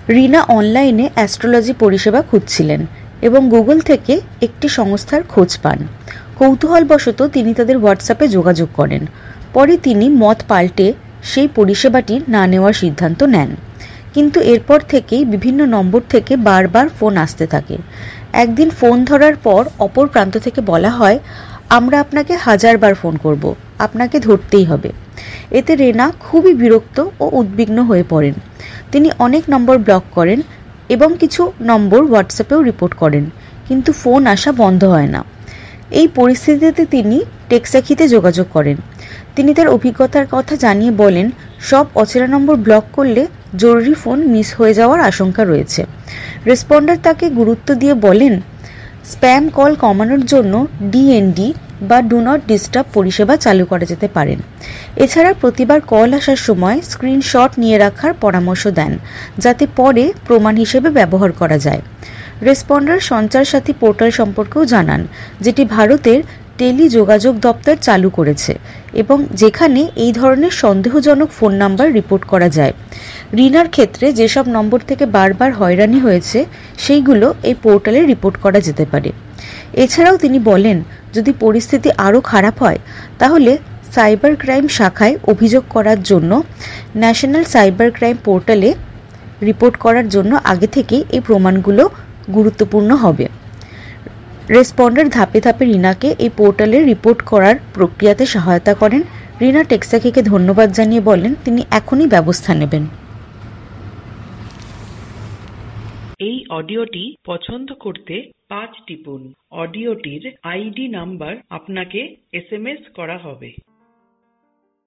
রিনা অনলাইনে অ্যাস্ট্রোলজি পরিষেবা খুঁজছিলেন এবং গুগল থেকে একটি সংস্থার খোঁজ পান। কৌতূহলবশত তিনি তাদের হোয়াটসঅ্যাপে যোগাযোগ করেন। পরে তিনি মত পাল্টে সেই পরিষেবাটি না নেওয়ার সিদ্ধান্ত নেন। কিন্তু এরপর থেকেই বিভিন্ন নম্বর থেকে বারবার ফোন আসতে থাকে। একদিন ফোন ধরার পর অপর প্রান্ত থেকে বলা হয়, আমরা আপনাকে 1000 বার ফোন করব, আপনাকে ধরতেই হবে। এতে রেনা খুবই বিরক্ত ও উদ্বিগ্ন হয়ে পড়েন। তিনি অনেক নম্বর ব্লক করেন এবং কিছু নম্বর হোয়াটসঅ্যাপেও রিপোর্ট করেন, কিন্তু ফোন আসা বন্ধ হয় না। এই পরিস্থিতিতে তিনি টেকসাখিতে যোগাযোগ করেন। তিনি তার অভিজ্ঞতার কথা জানিয়ে বলেন, সব অচেনা নম্বর ব্লক করলে জরুরি ফোন মিস হয়ে যাওয়ার আশঙ্কা রয়েছে। রেসপন্ডার তাকে গুরুত্ব দিয়ে বলেন, স্প্যাম কল কমানোর জন্য ডিএনডি বা ডু নট ডিস্টার্ব পরিষেবা চালু করা যেতে পারেন। এছাড়া প্রতিবার কল আসার সময় স্ক্রিনশট নিয়ে রাখার পরামর্শ দেন, যাতে পরে প্রমাণ হিসেবে ব্যবহার করা যায়। রেসপন্ডার সঞ্চার সাথী পোর্টাল সম্পর্কেও জানান, যেটি ভারতের টেলি যোগাযোগ দপ্তর চালু করেছে এবং যেখানে এই ধরনের সন্দেহজনক ফোন নাম্বার রিপোর্ট করা যায়। রিনার ক্ষেত্রে যেসব নম্বর থেকে বারবার হয়রানি হয়েছে সেইগুলো এই পোর্টালে রিপোর্ট করা যেতে পারে। এছাড়াও তিনি বলেন, যদি পরিস্থিতি আরও খারাপ হয় তাহলে সাইবার ক্রাইম শাখায় অভিযোগ করার জন্য ন্যাশনাল সাইবার ক্রাইম পোর্টালে রিপোর্ট করার জন্য আগে থেকেই এই প্রমাণগুলো গুরুত্বপূর্ণ হবে। রেসপন্ডার ধাপে ধাপে রিনাকে এই পোর্টালে রিপোর্ট করার প্রক্রিয়াতে সহায়তা করেন। রিনা টেকসাখিকে ধন্যবাদ জানিয়ে বলেন তিনি এখনই ব্যবস্থা নেবেন। এই অডিওটি পছন্দ করতে 5 টিপুন। অডিওটির আইডি নাম্বার আপনাকে SMS করা হবে।